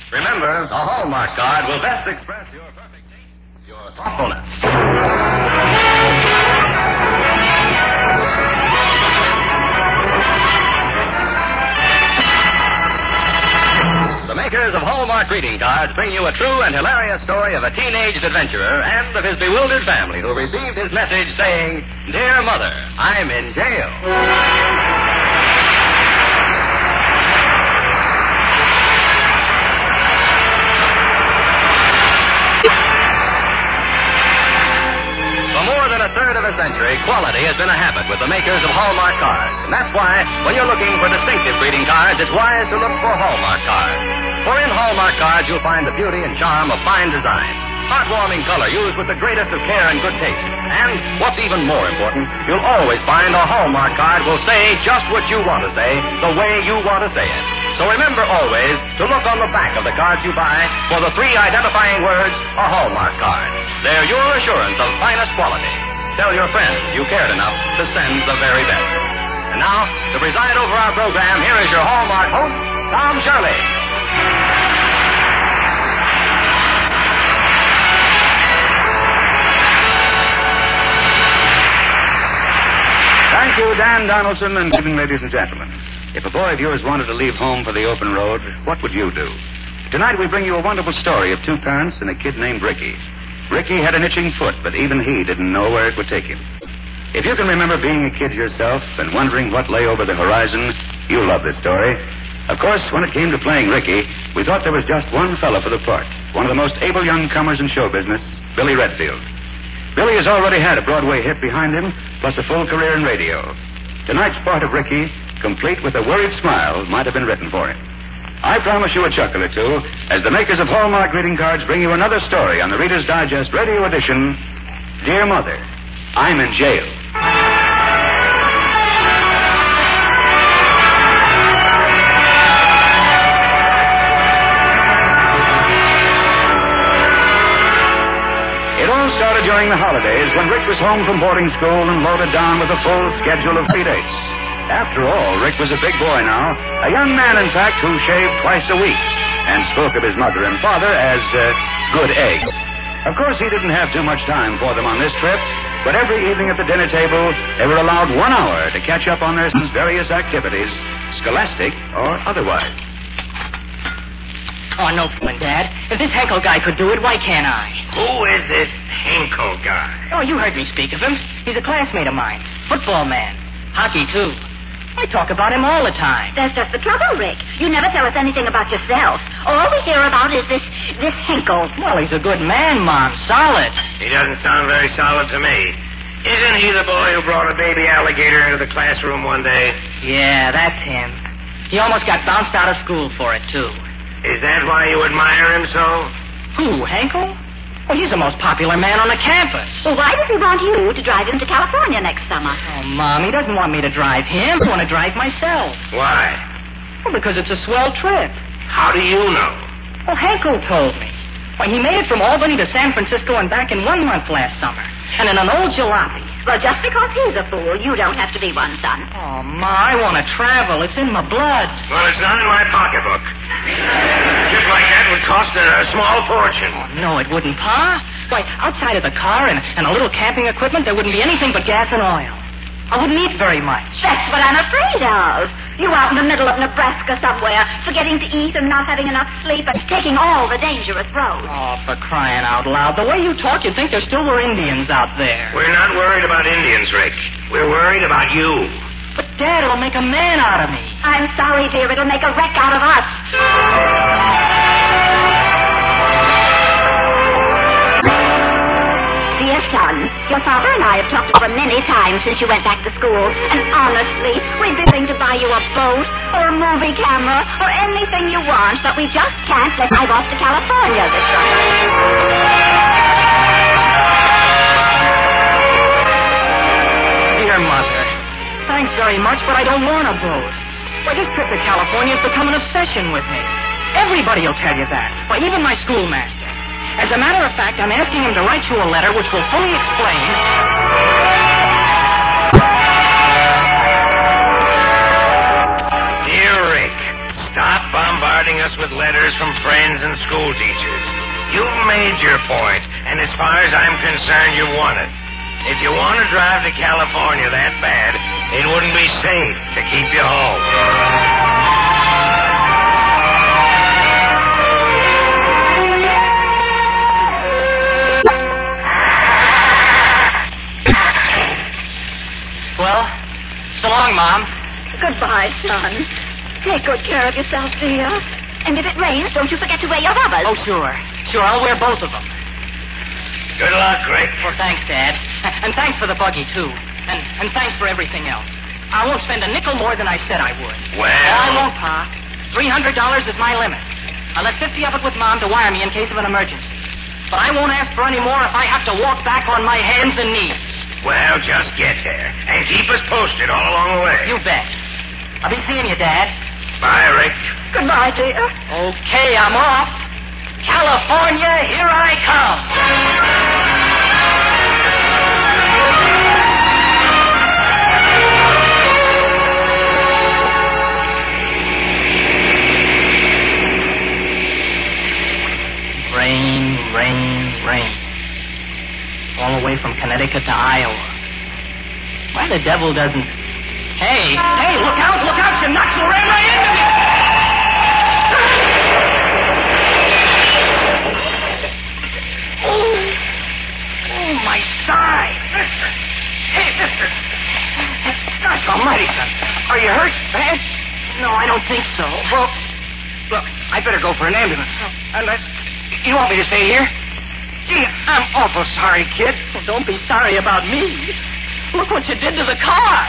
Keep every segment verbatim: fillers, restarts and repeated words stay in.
Remember, the Hallmark card will best express your perfect taste, your thoughtfulness. The makers of Hallmark greeting cards bring you a true and hilarious story of a teenage adventurer and of his bewildered family who received his message saying, "Dear Mother, I'm in jail." For more than a third of a century, quality has been a habit with the makers of Hallmark cards. And that's why, when you're looking for distinctive greeting cards, it's wise to look for Hallmark cards. For in Hallmark cards, you'll find the beauty and charm of fine design, heartwarming color used with the greatest of care and good taste. And, what's even more important, you'll always find a Hallmark card will say just what you want to say, the way you want to say it. So remember always to look on the back of the cards you buy for the three identifying words, a Hallmark card. They're your assurance of finest quality. Tell your friends you cared enough to send the very best. And now, to preside over our program, here is your Hallmark host, Tom Shirley. Thank you, Dan Donaldson, and good evening, ladies and gentlemen. If a boy of yours wanted to leave home for the open road, what would you do? Tonight we bring you a wonderful story of two parents and a kid named Ricky. Ricky had an itching foot, but even he didn't know where it would take him. If you can remember being a kid yourself and wondering what lay over the horizon, you'll love this story. Of course, when it came to playing Ricky, we thought there was just one fellow for the part, one of the most able young comers in show business, Billy Redfield. Billy has already had a Broadway hit behind him, plus a full career in radio. Tonight's part of Ricky, complete with a worried smile, might have been written for him. I promise you a chuckle or two as the makers of Hallmark greeting cards bring you another story on the Reader's Digest radio edition, Dear Mother, I'm in Jail. It all started during the holidays when Rick was home from boarding school and loaded down with a full schedule of free dates. After all, Rick was a big boy now, a young man, in fact, who shaved twice a week and spoke of his mother and father as uh, good eggs. Of course, he didn't have too much time for them on this trip, but every evening at the dinner table, they were allowed one hour to catch up on their son's various activities, scholastic or otherwise. Oh, no, Dad. If this Henkel guy could do it, why can't I? Who is this Henkel guy? Oh, you heard me speak of him. He's a classmate of mine. Football man. Hockey, too. I talk about him all the time. That's just the trouble, Rick. You never tell us anything about yourself. All we hear about is this this Henkel. Well, he's a good man, Mom. Solid. He doesn't sound very solid to me. Isn't he the boy who brought a baby alligator into the classroom one day? Yeah, that's him. He almost got bounced out of school for it, too. Is that why you admire him so? Who, Henkel? Well, he's the most popular man on the campus. Well, why does he want you to drive him to California next summer? Oh, Mom, he doesn't want me to drive him. I want to drive myself. Why? Well, because it's a swell trip. How do you know? Well, Henkel told me. Why, he made it from Albany to San Francisco and back in one month last summer. And in an old jalopy. Well, just because he's a fool, you don't have to be one, son. Oh, Ma, I want to travel. It's in my blood. Well, it's not in my pocketbook. Just like that would cost a, a small fortune. Oh, no, it wouldn't, Pa. Why, outside of the car and, and a little camping equipment, there wouldn't be anything but gas and oil. I wouldn't eat very much. That's what I'm afraid of. You out in the middle of Nebraska somewhere, forgetting to eat and not having enough sleep and taking all the dangerous roads. Oh, for crying out loud. The way you talk, you'd think there still were Indians out there. We're not worried about Indians, Rick. We're worried about you. But, Dad, it'll make a man out of me. I'm sorry, dear. It'll make a wreck out of us. Dear son, your father and I have talked over many times since you went back to school. And honestly, we'd be willing to buy you a boat or a movie camera or anything you want, but we just can't let you off to California this summer. Dear Mother, thanks very much, but I don't want a boat. Why, this trip to California has become an obsession with me. Everybody will tell you that. Why, even my schoolmaster. As a matter of fact, I'm asking him to write you a letter which will fully explain... Dear Rick, stop Stop bombarding us with letters from friends and school teachers. You've made your point, and as far as I'm concerned, you won it. If you want to drive to California that bad, it wouldn't be safe to keep you home. Well, so long, Mom. Goodbye, son. Take good care of yourself, dear. And if it rains, don't you forget to wear your rubbers. Oh, sure. Sure, I'll wear both of them. Good luck, Rick. Well, thanks, Dad. And thanks for the buggy, too. And and thanks for everything else. I won't spend a nickel more than I said I would. Well... Oh, I won't, Pa. Three hundred dollars is my limit. I left fifty of it with Mom to wire me in case of an emergency. But I won't ask for any more if I have to walk back on my hands and knees. Well, just get there. And keep us posted all along the way. You bet. I'll be seeing you, Dad. Bye, Rick. Goodbye, dear. Okay, I'm off. California, here I come. Rain, rain, rain. All the way from Connecticut to Iowa. Why the devil doesn't... Hey, hey, look out, look out, you nuts, you'll rain right into me! Oh, oh, my side. Mister. Hey, mister. Gosh almighty, son. Are you hurt bad? No, I don't think so. Well, look, I better go for an ambulance. Unless... You want me to stay here? Gee, I'm awful sorry, kid. Well, don't be sorry about me. Look what you did to the car.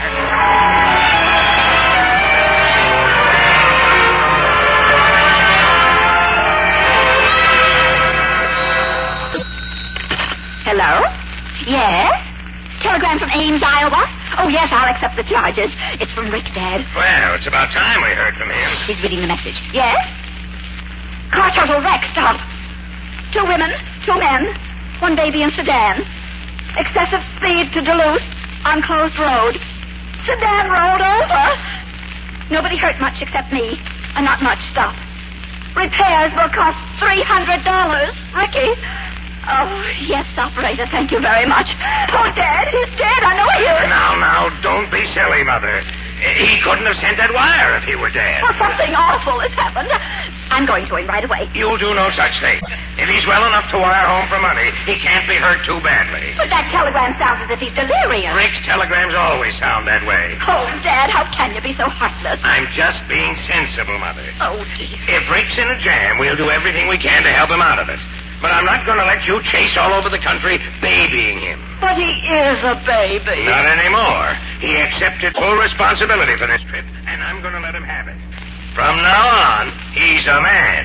Hello? Yes? Telegram from Ames, Iowa? Oh, yes, I'll accept the charges. It's from Rick, Dad. Well, it's about time we heard from him. He's reading the message. Yes? Car total wreck, stop. Two women, two men, one baby in sedan. Excessive speed to Duluth on closed road. Sedan rolled over. Nobody hurt much except me, and not much stuff. Repairs will cost three hundred dollars. Ricky. Oh, yes, operator, thank you very much. Oh, Dad, he's dead. I know he is. Now, now, don't be silly, Mother. He couldn't have sent that wire if he were dead. Well, something awful has happened. I'm going to him right away. You'll do no such thing. If he's well enough to wire home for money, he can't be hurt too badly. But that telegram sounds as if he's delirious. Rick's telegrams always sound that way. Oh, Dad, how can you be so heartless? I'm just being sensible, Mother. Oh, dear. If Rick's in a jam, we'll do everything we can to help him out of it. But I'm not going to let you chase all over the country babying him. But he is a baby. Not anymore. He accepted full responsibility for this trip, and I'm going to let him have it. From now on, he's a man.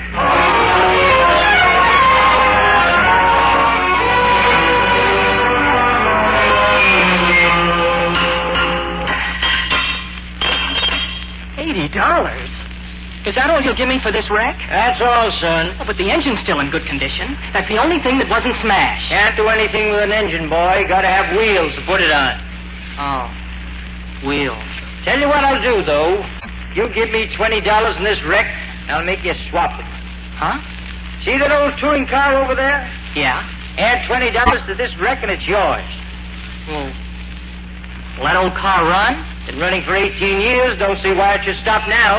Eighty dollars? Is that all you'll give me for this wreck? That's all, son. Oh, but the engine's still in good condition. That's the only thing that wasn't smashed. Can't do anything with an engine, boy. Gotta have wheels to put it on. Oh, wheels. Tell you what I'll do, though. You give me twenty dollars in this wreck, I'll make you swap it. Huh? See that old touring car over there? Yeah. Add twenty dollars to this wreck and it's yours. Well, will that old car run? Been running for eighteen years. Don't see why it should stop now.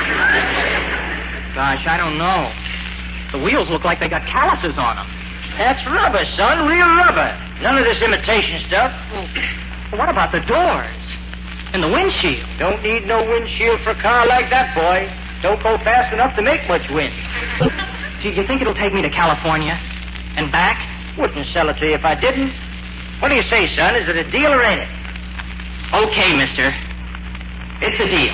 Gosh, I don't know. The wheels look like they got calluses on them. That's rubber, son. Real rubber. None of this imitation stuff. Well, what about the doors? And the windshield? Don't need no windshield for a car like that, boy. Don't go fast enough to make much wind. Do you think it'll take me to California? And back? Wouldn't sell it to you if I didn't. What do you say, son? Is it a deal or ain't it? Okay, mister. It's a deal.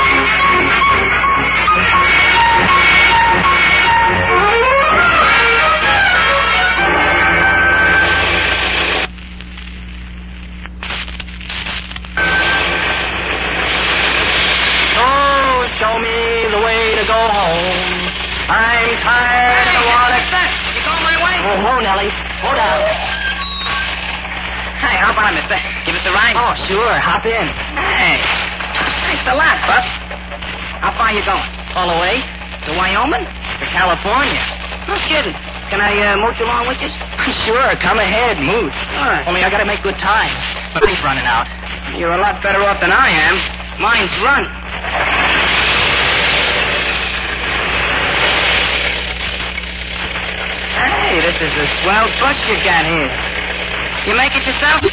Oh, show me the way to go home. I'm tired and I want to... You going my way? Oh, ho, Nellie. Hold on. Hey, how about it, mister? Give us a ride? Oh, sure. Hop in. Hey. Thanks a lot, Buck. How far you going? All the way. To Wyoming? To California. No kidding. Can I uh, mooch along with you? Sure, come ahead, mooch. All right. Only I gotta make good time. My thing's running out. You're a lot better off than I am. Mine's run. Hey, this is a swell bus you got here. You make it yourself?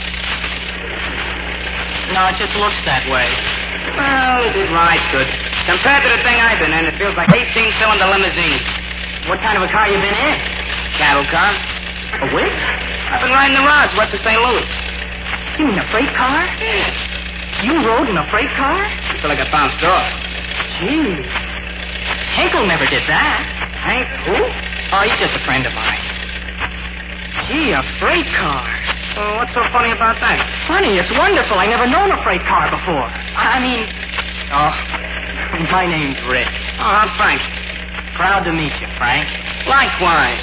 No, it just looks that way. Well, it rides good. Compared to the thing I've been in, it feels like eighteen-cylinder limousine. What kind of a car you been in? Cattle car. A whip? I've been riding the rods west of Saint Louis. You mean a freight car? Yeah. You rode in a freight car? Until I got bounced off. Gee. Hinkle never did that. Hank who? Oh, he's just a friend of mine. Gee, a freight car. Well, what's so funny about that? Funny, it's wonderful. I never known a freight car before. I mean... Oh, my name's Rick. Oh, I'm Frank. Proud to meet you, Frank. Likewise.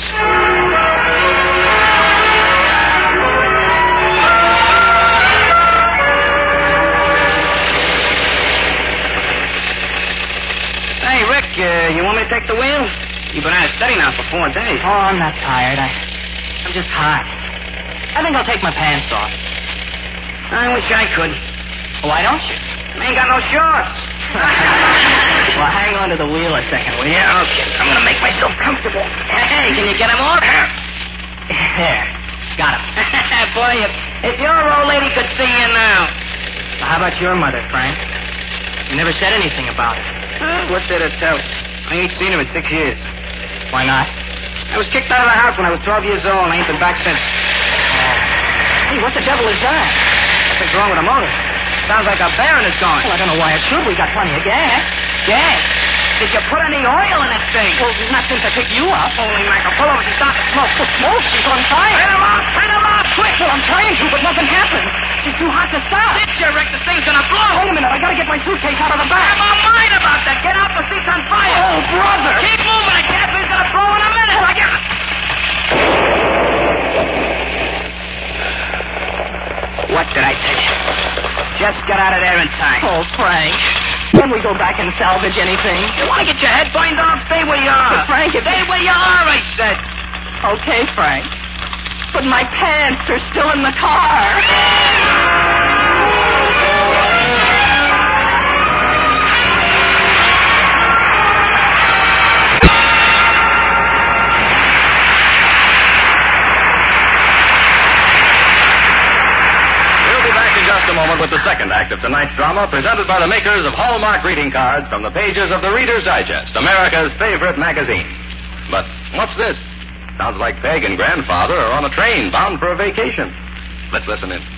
Hey, Rick, uh, you want me to take the wheel? You've been at it steady now for four days. Oh, I'm not tired. I, I'm just hot. I think I'll take my pants off. I wish I could. Why don't you? I ain't got no shorts. Well, hang on to the wheel a second, will you? Okay. I'm going to make myself comfortable. Hey, can you get him off? There. Got him. Boy, if, if your old lady could see you now. Well, how about your mother, Frank? You never said anything about it. Huh? What's there to tell? I ain't seen her in six years. Why not? I was kicked out of the house when I was twelve years old, and I ain't been back since. Hey, what the devil is that? Nothing's wrong with the motor. Sounds like our bearing is going. Well, I don't know why it should. We got plenty of gas. Gas? Did you put any oil in that thing? Well, not since I picked you up. Holy mackerel, pull over and stop the smoke. The smoke? She's on fire. Turn her off! Turn her off! Quick! Well, I'm trying to, but nothing happens. She's too hot to stop. Did you, Rick? This thing's gonna blow. Wait a minute. I gotta get my suitcase out of the back. Never mind about that. Get out. The seat's on fire. Oh, brother. Keep moving. The gas is gonna blow in a minute. Well, I got... What did I tell you? Just got out of there in time. Oh, Frank. When we go back and salvage anything? You want to get your head burned off? Stay where you are. But Frank, if... Stay where you are, I said. Okay, Frank. But my pants are still in the car. Just a moment with the second act of tonight's drama, presented by the makers of Hallmark greeting cards from the pages of the Reader's Digest, America's favorite magazine. But what's this? Sounds like Peg and Grandfather are on a train bound for a vacation. Let's listen in.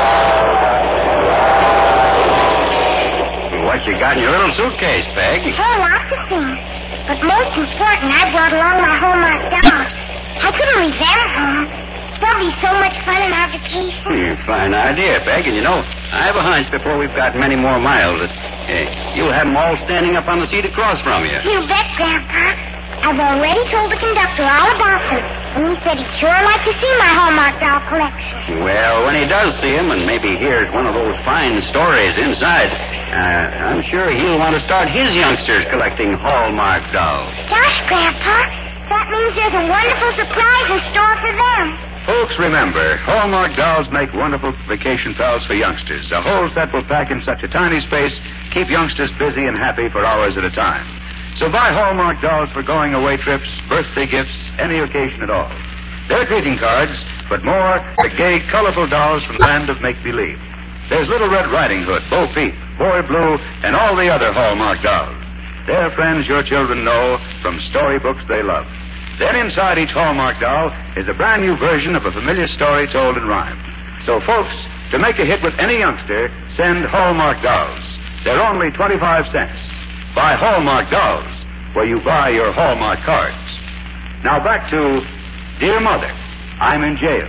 What you got in your little suitcase, Peg? Oh, lots of things. But most important, I brought along my Hallmark dolls. I couldn't leave them at home. There'll be so much fun in our vacation. Hmm, fine idea, Peg. And you know, I have a hunch before we've got many more miles that uh, you'll have them all standing up on the seat across from you. You bet, Grandpa. I've already told the conductor all about them, and he said he'd sure like to see my Hallmark doll collection. Well, when he does see them and maybe hears one of those fine stories inside, uh, I'm sure he'll want to start his youngsters collecting Hallmark dolls. Gosh, Grandpa, that means there's a wonderful surprise in store for them. Folks, remember, Hallmark dolls make wonderful vacation pals for youngsters. A whole set will pack in such a tiny space, keep youngsters busy and happy for hours at a time. So buy Hallmark dolls for going away trips, birthday gifts, any occasion at all. They're greeting cards, but more, the gay, colorful dolls from the land of make-believe. There's Little Red Riding Hood, Bo Peep, Boy Blue, and all the other Hallmark dolls. They're friends your children know from storybooks they love. Then inside each Hallmark doll is a brand new version of a familiar story told in rhyme. So, folks, to make a hit with any youngster, send Hallmark dolls. They're only twenty-five cents. Buy Hallmark dolls where you buy your Hallmark cards. Now back to Dear Mother, I'm in Jail.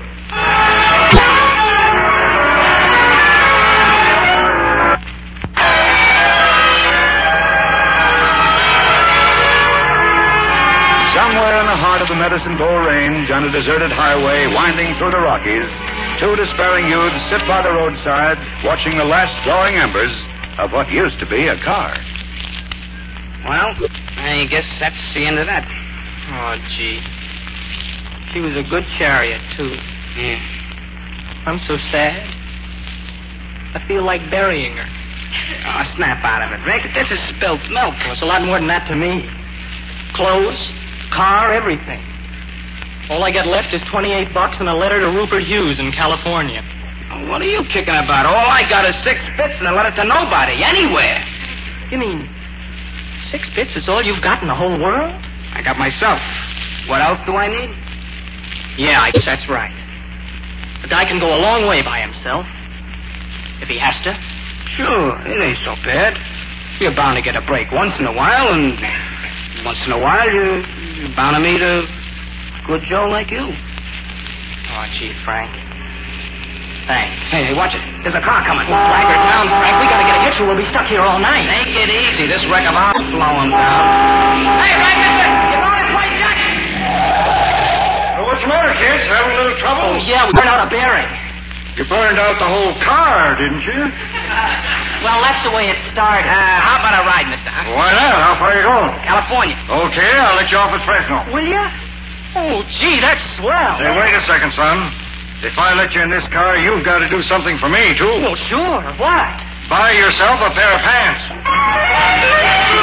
Somewhere in the heart of the Medicine Bow Range, on a deserted highway winding through the Rockies, two despairing youths sit by the roadside watching the last glowing embers of what used to be a car. Well, I I guess that's the end of that. Oh, gee. She was a good chariot, too. Yeah. I'm so sad. I feel like burying her. Oh, snap out of it, Rick. This is spilt milk. Well, it's a lot more than that to me. Clothes, car, everything. All I got left is twenty-eight bucks and a letter to Rupert Hughes in California. Oh, what are you kicking about? All I got is six bits and a letter to nobody, anywhere. You mean six bits is all you've got in the whole world? I got myself. What else do I need? Yeah, I guess that's right. A guy can go a long way by himself. If he has to. Sure, it ain't so bad. You're bound to get a break once in a while, and once in a while you, you're bound to meet a good Joe like you. Oh, gee, Frank. Thanks. Hey, hey, watch it. There's a car coming. Drag her down, Frank. We gotta get a hitch or we'll be stuck here all night. Take it easy. This wreck of ours will slow him down. Hey, right, mister! You're on his way, Jack! Well, what's the matter, kids? Having a little trouble? Oh, yeah, we burned out a bearing. You burned out the whole car, didn't you? Well, that's the way it started. Uh, how about a ride, mister? Huh? Why not? How far are you going? California. Okay, I'll let you off at Fresno. Will you? Oh, gee, that's swell. Hey, wait a second, son. If I let you in this car, you've got to do something for me, too. Well, sure. What? Buy yourself a pair of pants.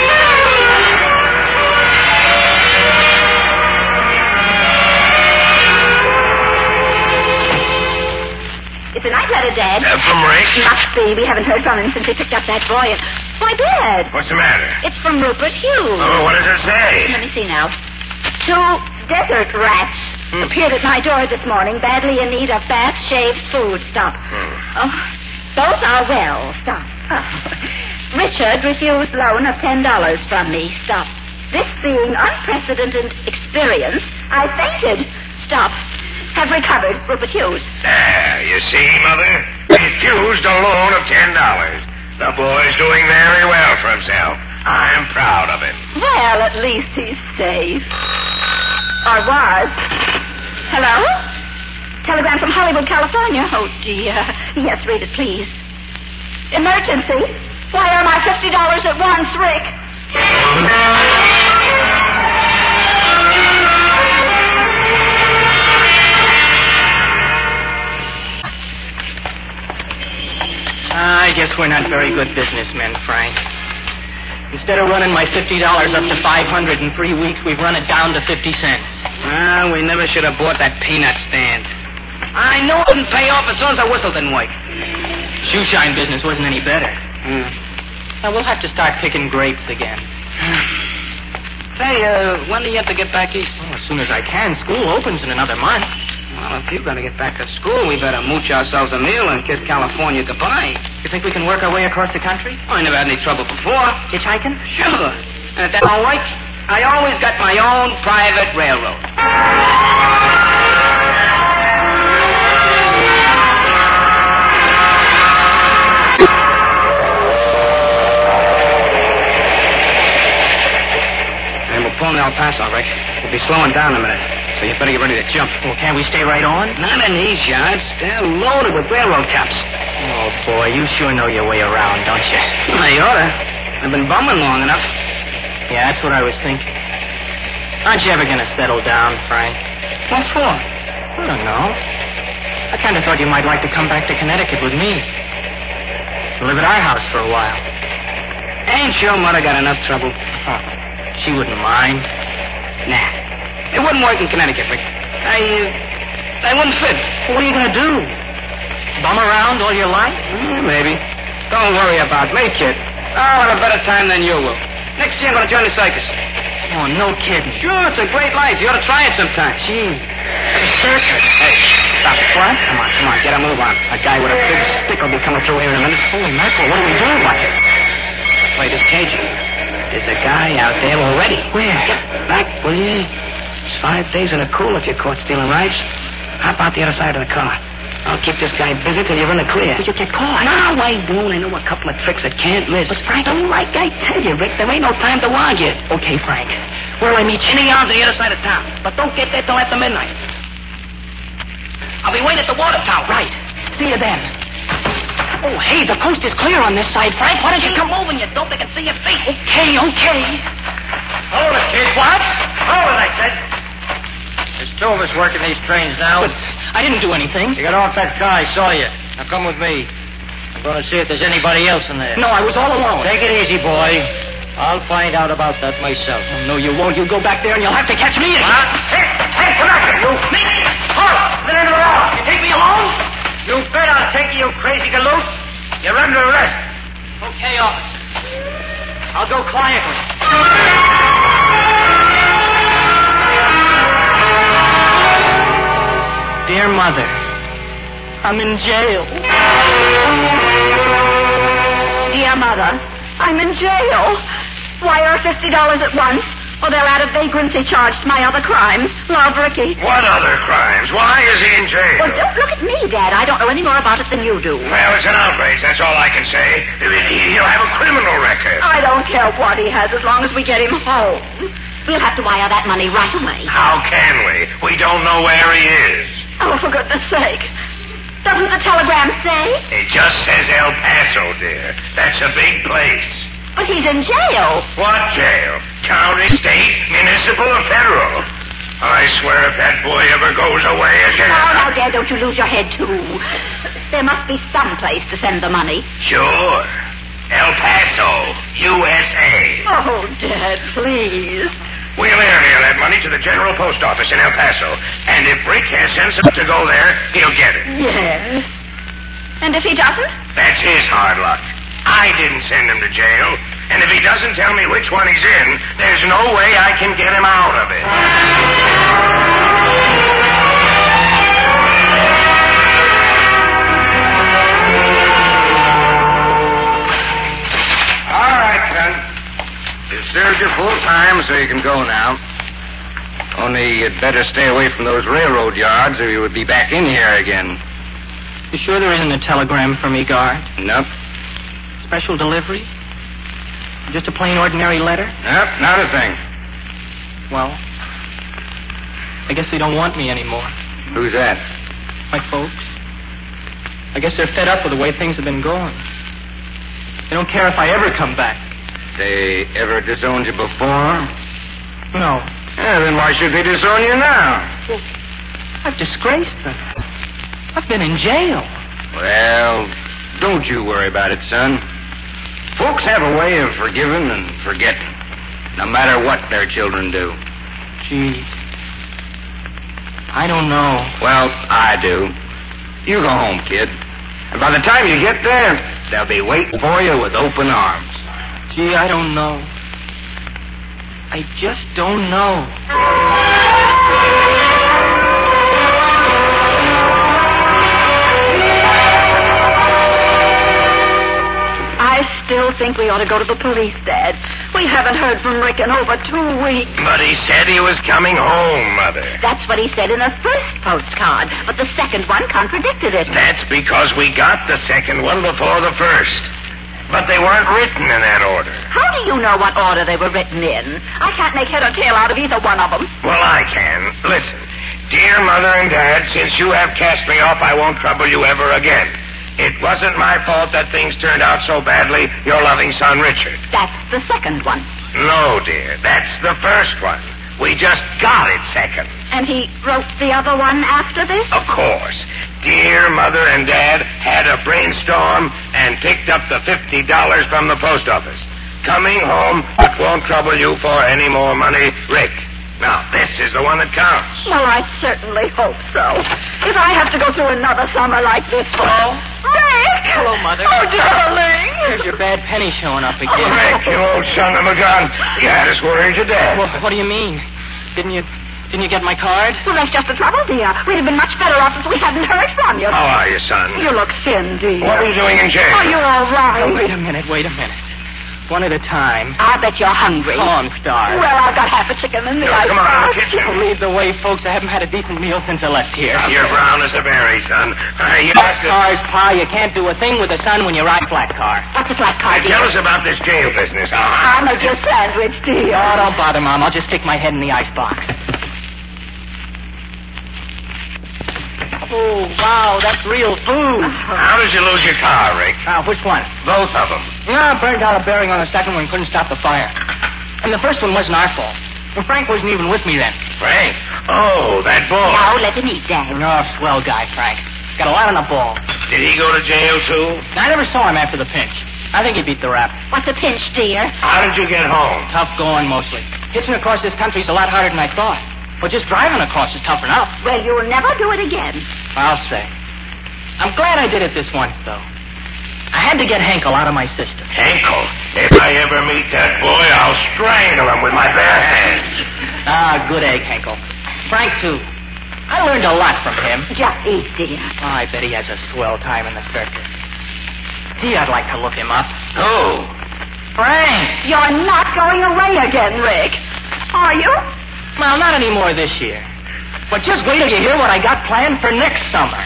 It's a night letter, Dad. Uh, from Rick? Must be. We haven't heard from him since he picked up that boy. And... Why, Dad. What's the matter? It's from Rupert Hughes. Oh, what does it say? Let me see now. Two desert rats Hmm. appeared at my door this morning, badly in need of bath, shaves, food. Stop. Hmm. Oh, both are well. Stop. Oh. Richard refused loan of ten dollars from me. Stop. This being unprecedented experience, I fainted. Stop. Have recovered. Rupert Hughes. There, you see, Mother? Refused a loan of ten dollars. The boy's doing very well for himself. I'm proud of him. Well, at least he's safe. Or was. Hello? Telegram from Hollywood, California. Oh, dear. Yes, read it, please. Emergency. Wire my fifty dollars at once, Rick. I guess we're not very good businessmen, Frank. Instead of running my fifty dollars up to five hundred in three weeks, we've run it down to fifty cents. Ah, we never should have bought that peanut stand. I knew it wouldn't pay off as soon as the whistle didn't work. Shoe shine business wasn't any better. Mm. Now, we'll have to start picking grapes again. Say, uh, when do you have to get back east? Well, as soon as I can. School opens in another month. Well, if you're going to get back to school, we better mooch ourselves a meal and kiss California goodbye. You think we can work our way across the country? I never had any trouble before. Hitchhiking? Sure. And if that don't work, I always got my own private railroad. And we're pulling El Paso, Rick. We'll be slowing down a minute. So you better get ready to jump. Well, can't we stay right on? Not in these yards. They're loaded with railroad cops. Oh, boy, you sure know your way around, don't you? I oughta. I've been bumming long enough. Yeah, that's what I was thinking. Aren't you ever going to settle down, Frank? What for? I don't know. I kind of thought you might like to come back to Connecticut with me. Live at our house for a while. Ain't your mother got enough trouble? Oh, she wouldn't mind. Nah. It wouldn't work in Connecticut, Rick. I, uh, I wouldn't fit. Well, what are you going to do? Bum around all your life? Mm, maybe. Don't worry about me, kid. I'll have a better time than you will. Next year I'm going to join the circus. Oh, no kidding. Sure, it's a great life. You ought to try it sometime. Gee, a circus. Hey, stop it. What? Come on, come on, get a move on. A guy with a big stick will be coming through here in a minute. Holy mackerel, what are we doing? Watch it. Play this cagey. There's a guy out there already. Where? Get back, will you? It's five days in a cool if you're caught stealing rides. Hop out the other side of the car. I'll keep this guy busy till you're in the clear. But you get caught. No, I won't. I know a couple of tricks that can't miss. But, Frank, don't like I tell you, Rick, there ain't no time to argue. Okay, Frank. Where'll I meet you? In the yards on the other side of town. But don't get there till after midnight. I'll be waiting at the water tower. Right. See you then. Oh, hey, the coast is clear on this side, Frank. Why don't you come over, you dope? They can see your feet. Okay, okay. Hold it, kid. What? Hold it, I said. There's two of us working these trains now. But I didn't do anything. You got off that car. I saw you. Now come with me. I'm going to see if there's anybody else in there. No, I was all alone. Take it easy, boy. I'll find out about that myself. Oh, no, you won't. You go back there and you'll have to catch me again. What? Hey, hey, come back here, you. Me? Hold it. Get into the law. You take me alone? You bet I'll take you, you crazy galoot. You're under arrest. Okay, officer. I'll go quietly. Dear Mother, I'm in jail. Dear Mother, I'm in jail. Wire fifty dollars at once, or they'll add a vagrancy charge to my other crimes. Love, Ricky. What other crimes? Why is he in jail? Well, don't look at me, Dad. I don't know any more about it than you do. Well, it's an outrage. That's all I can say. He'll have a criminal record. I don't care what he has as long as we get him home. We'll have to wire that money right away. How can we? We don't know where he is. Oh, for goodness sake. Doesn't the telegram say? It just says El Paso, dear. That's a big place. But he's in jail. What jail? County, state, municipal, or federal? I swear if that boy ever goes away again... Oh, now, Dad, don't you lose your head, too. There must be some place to send the money. Sure. El Paso, U S A. Oh, Dad, please. We'll airmail that money to the General Post Office in El Paso. And if Rick has sense enough to go there, he'll get it. Yes. And if he doesn't? That's his hard luck. I didn't send him to jail. And if he doesn't tell me which one he's in, there's no way I can get him out of it. All right, son. You served your full time, so you can go now. Only you'd better stay away from those railroad yards, or you would be back in here again. You sure there isn't a telegram for me, guard? Nope. Special delivery? Just a plain ordinary letter? Nope, not a thing. Well, I guess they don't want me anymore. Who's that? My folks. I guess they're fed up with the way things have been going. They don't care if I ever come back. They ever disowned you before? No. Yeah, then why should they disown you now? Well, I've disgraced them. I've been in jail. Well, don't you worry about it, son. Folks have a way of forgiving and forgetting, no matter what their children do. Gee, I don't know. Well, I do. You go home, kid. And by the time you get there, they'll be waiting for you with open arms. Gee, I don't know. I just don't know. I still think we ought to go to the police, Dad. We haven't heard from Rick in over two weeks. But he said he was coming home, Mother. That's what he said in the first postcard, but the second one contradicted it. That's because we got the second one before the first. But they weren't written in that order. How do you know what order they were written in? I can't make head or tail out of either one of them. Well, I can. Listen, dear Mother and Dad, since you have cast me off, I won't trouble you ever again. It wasn't my fault that things turned out so badly, your loving son, Richard. That's the second one. No, dear, that's the first one. We just got it second. And he wrote the other one after this? Of course. Dear Mother and Dad had a brainstorm and picked up the fifty dollars from the post office. Coming home, but won't trouble you for any more money, Rick. Now, this is the one that counts. Well, I certainly hope so. If I have to go through another summer like this for... Hello? Rick! Hello, Mother. Oh, darling! Here's your bad penny showing up again. Oh, Rick, you old son of a gun. You had us worried to death. Well, what do you mean? Didn't you... Didn't you get my card? Well, that's just the trouble, dear. We'd have been much better off if we hadn't heard from you. How are you, son? You look thin, dear. What were you doing in jail? Oh, you're all right. Oh, wait a minute, wait a minute. One at a time. I bet you're hungry. Oh, I'm starved. Well, I've got half a chicken in the No, ice come on, in the box. kitchen. Oh, lead the way, folks. I haven't had a decent meal since I left here. You're brown as a berry, son. Uh, you Flat must have... cars, Pa. You can't do a thing with the sun when you ride flat car. What's a flat car, Hey, dear? tell us about this jail business, huh? I'll make you a sandwich, dear. Oh, don't bother, Mom. I'll just stick my head in the icebox. Oh, wow, that's real food. How did you lose your car, Rick? Uh, which one? Both of them. No, I burned out a bearing on the second one. Couldn't stop the fire. And the first one wasn't our fault. Well, Frank wasn't even with me then. Frank? Oh, that boy. Now let him eat, Dad. No, swell guy, Frank. Got a lot on the ball. Did he go to jail, too? I never saw him after the pinch. I think he beat the rap. What's a pinch, dear? How did you get home? Tough going, mostly. Hitching across this country's a lot harder than I thought. But just driving across is tough enough. Well, you'll never do it again. I'll say. I'm glad I did it this once, though. I had to get Henkel out of my system. Henkel? If I ever meet that boy, I'll strangle him with my bare hands. Ah, good egg, Henkel. Frank, too. I learned a lot from him. Just eat, dear. Oh, I bet he has a swell time in the circus. Gee, I'd like to look him up. Who? Frank! You're not going away again, Rick. Are you? Well, not anymore this year. But just wait till you hear what I got planned for next summer.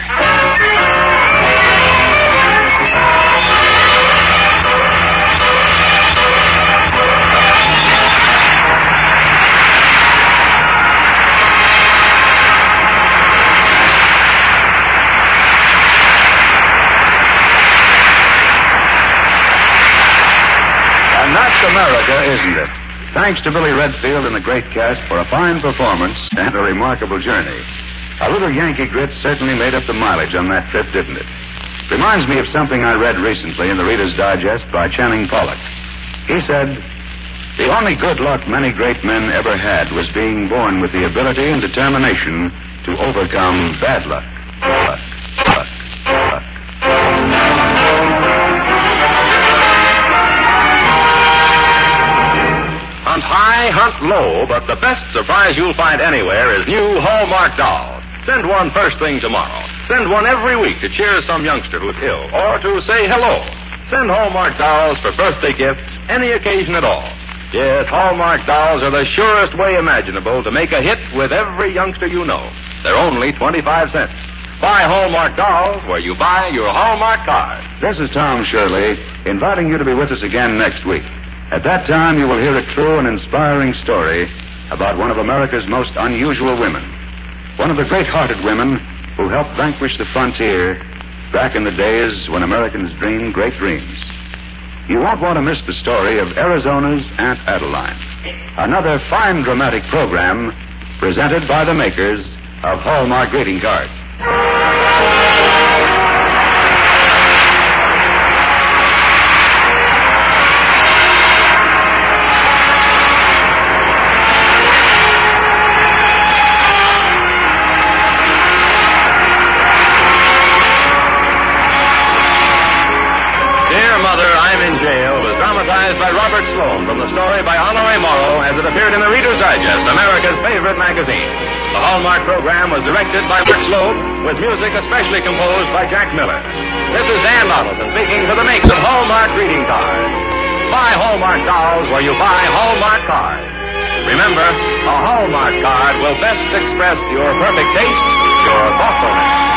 And that's America, isn't it? Thanks to Billy Redfield and the great cast for a fine performance and a remarkable journey. A little Yankee grit certainly made up the mileage on that trip, didn't it? Reminds me of something I read recently in the Reader's Digest by Channing Pollock. He said, "The only good luck many great men ever had was being born with the ability and determination to overcome bad luck. Luck, luck, luck." Hunt high, hunt low, but the best surprise you'll find anywhere is new Hallmark dolls. Send one first thing tomorrow. Send one every week to cheer some youngster who's ill or to say hello. Send Hallmark dolls for birthday gifts, any occasion at all. Yes, Hallmark dolls are the surest way imaginable to make a hit with every youngster you know. They're only twenty-five cents. Buy Hallmark dolls where you buy your Hallmark cards. This is Tom Shirley, inviting you to be with us again next week. At that time, you will hear a true and inspiring story about one of America's most unusual women. One of the great-hearted women who helped vanquish the frontier back in the days when Americans dreamed great dreams. You won't want to miss the story of Arizona's Aunt Adeline. Another fine dramatic program presented by the makers of Hallmark greeting cards. By Robert Sloan from the story by Honore Morrow as it appeared in the Reader's Digest, America's favorite magazine. The Hallmark program was directed by Robert Sloan with music especially composed by Jack Miller. This is Dan Donaldson speaking to the makers of Hallmark greeting cards. Buy Hallmark dolls where you buy Hallmark cards. Remember, a Hallmark card will best express your perfect taste, your thoughtfulness.